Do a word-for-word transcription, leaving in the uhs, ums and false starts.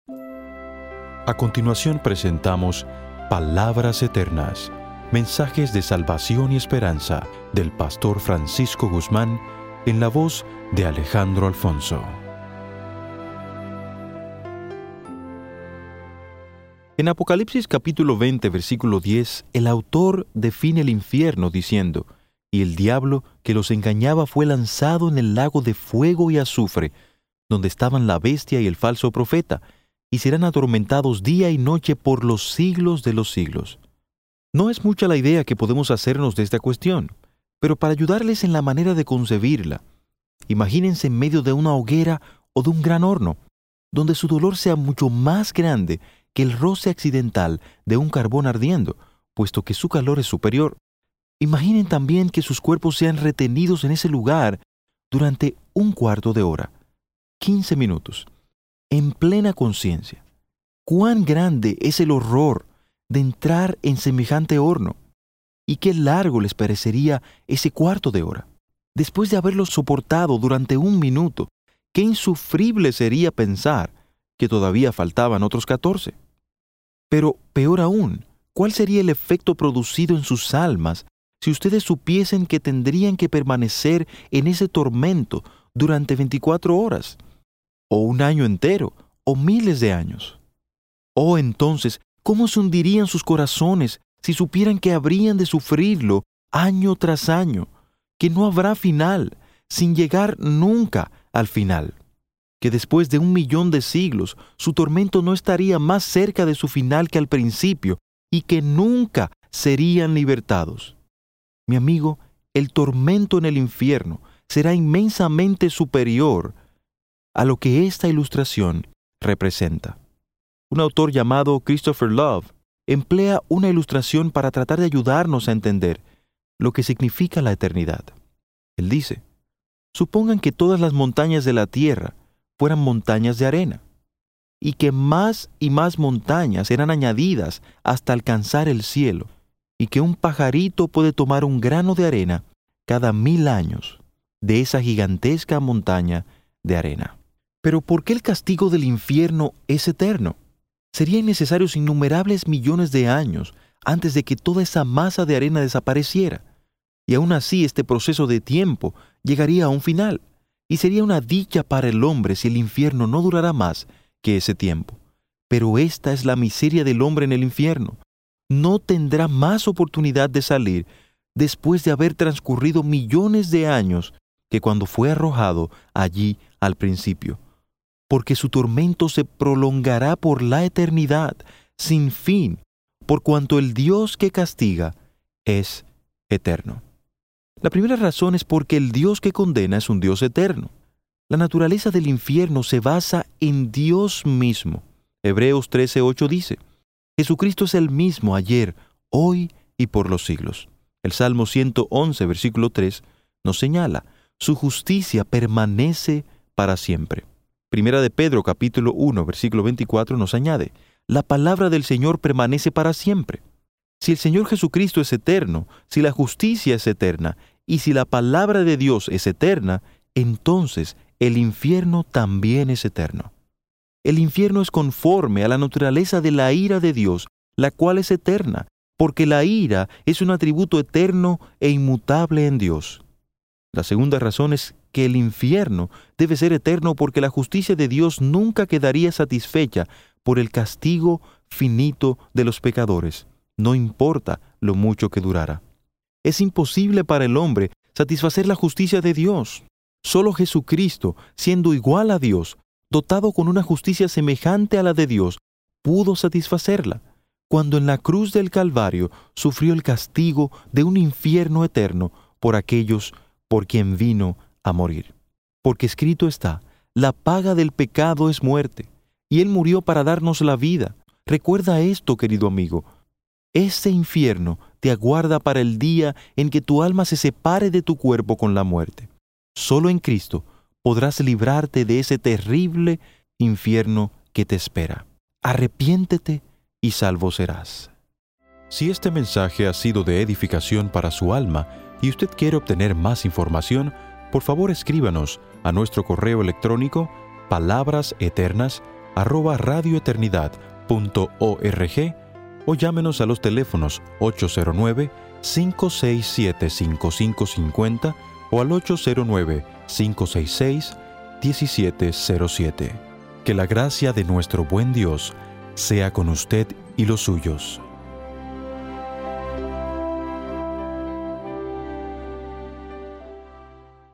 A continuación presentamos Palabras Eternas, mensajes de salvación y esperanza del pastor Francisco Guzmán en la voz de Alejandro Alfonso. En Apocalipsis capítulo veinte, versículo diez, el autor define el infierno diciendo: «Y el diablo que los engañaba fue lanzado en el lago de fuego y azufre, donde estaban la bestia y el falso profeta, y serán atormentados día y noche por los siglos de los siglos». No es mucha la idea que podemos hacernos de esta cuestión, pero para ayudarles en la manera de concebirla, imagínense en medio de una hoguera o de un gran horno, donde su dolor sea mucho más grande que el roce accidental de un carbón ardiendo, puesto que su calor es superior. Imaginen también que sus cuerpos sean retenidos en ese lugar durante un cuarto de hora, quince minutos, en plena conciencia. ¿Cuán grande es el horror de entrar en semejante horno? ¿Y qué largo les parecería ese cuarto de hora? Después de haberlo soportado durante un minuto, qué insufrible sería pensar que todavía faltaban otros catorce. Pero, peor aún, ¿cuál sería el efecto producido en sus almas si ustedes supiesen que tendrían que permanecer en ese tormento durante veinticuatro horas, o un año entero, o miles de años? Oh, entonces, ¿cómo se hundirían sus corazones si supieran que habrían de sufrirlo año tras año, que no habrá final, sin llegar nunca al final? Que después de un millón de siglos, su tormento no estaría más cerca de su final que al principio, y que nunca serían libertados. Mi amigo, el tormento en el infierno será inmensamente superior a lo que esta ilustración representa. Un autor llamado Christopher Love emplea una ilustración para tratar de ayudarnos a entender lo que significa la eternidad. Él dice: supongan que todas las montañas de la tierra fueran montañas de arena, y que más y más montañas serán añadidas hasta alcanzar el cielo, y que un pajarito puede tomar un grano de arena cada mil años de esa gigantesca montaña de arena. Pero ¿por qué el castigo del infierno es eterno? Serían necesarios innumerables millones de años antes de que toda esa masa de arena desapareciera, y aún así este proceso de tiempo llegaría a un final. Y sería una dicha para el hombre si el infierno no durará más que ese tiempo. Pero esta es la miseria del hombre en el infierno. No tendrá más oportunidad de salir después de haber transcurrido millones de años que cuando fue arrojado allí al principio. Porque su tormento se prolongará por la eternidad, sin fin, por cuanto el Dios que castiga es eterno. La primera razón es porque el Dios que condena es un Dios eterno. La naturaleza del infierno se basa en Dios mismo. Hebreos trece ocho dice: Jesucristo es el mismo ayer, hoy y por los siglos. El Salmo ciento once, versículo tres, nos señala: su justicia permanece para siempre. Primera de Pedro, capítulo uno, versículo veinticuatro, nos añade: la palabra del Señor permanece para siempre. Si el Señor Jesucristo es eterno, si la justicia es eterna, y si la palabra de Dios es eterna, entonces el infierno también es eterno. El infierno es conforme a la naturaleza de la ira de Dios, la cual es eterna, porque la ira es un atributo eterno e inmutable en Dios. La segunda razón es que el infierno debe ser eterno porque la justicia de Dios nunca quedaría satisfecha por el castigo finito de los pecadores, no importa lo mucho que durara. Es imposible para el hombre satisfacer la justicia de Dios. Solo Jesucristo, siendo igual a Dios, dotado con una justicia semejante a la de Dios, pudo satisfacerla, cuando en la cruz del Calvario sufrió el castigo de un infierno eterno por aquellos por quien vino a morir. Porque escrito está: la paga del pecado es muerte, y Él murió para darnos la vida. Recuerda esto, querido amigo. Ese infierno te aguarda para el día en que tu alma se separe de tu cuerpo con la muerte. Solo en Cristo podrás librarte de ese terrible infierno que te espera. Arrepiéntete y salvo serás. Si este mensaje ha sido de edificación para su alma y usted quiere obtener más información, por favor escríbanos a nuestro correo electrónico palabras eternas arroba radioeternidad punto org o llámenos a los teléfonos ocho cero nueve, cinco seis siete, cinco cinco cinco cero o al ocho cero nueve, cinco seis seis, uno siete cero siete. Que la gracia de nuestro buen Dios sea con usted y los suyos.